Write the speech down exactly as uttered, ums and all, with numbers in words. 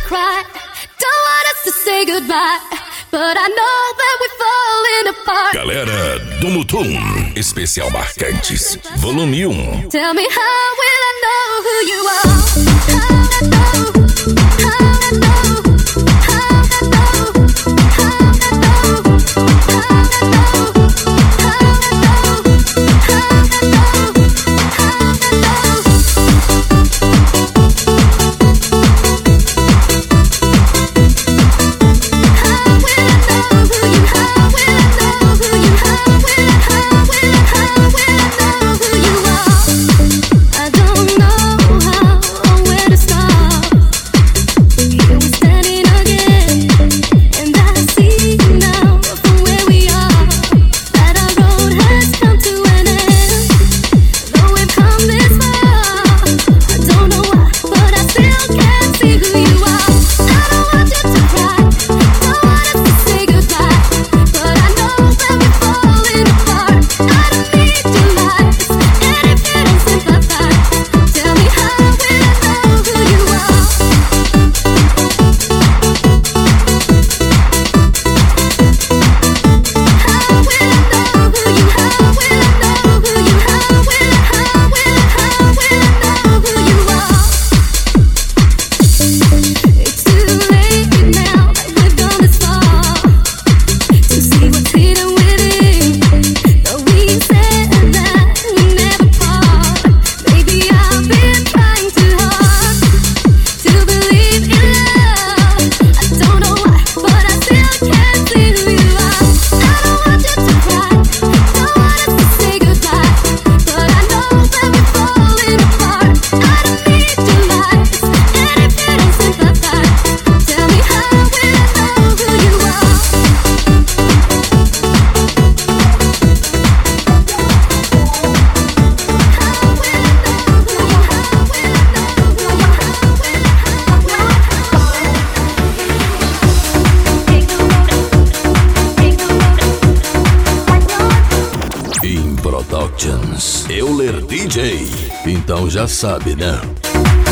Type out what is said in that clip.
cry. Don't want us to say goodbye, but I know that we're falling apart. Galera do Mutum, especial Marcantes, volume um. Tell me, how will I know who you are? How I know, how I know, how I know, how I know, how I know, how I know, how I know, Euler D J, então já sabe, né?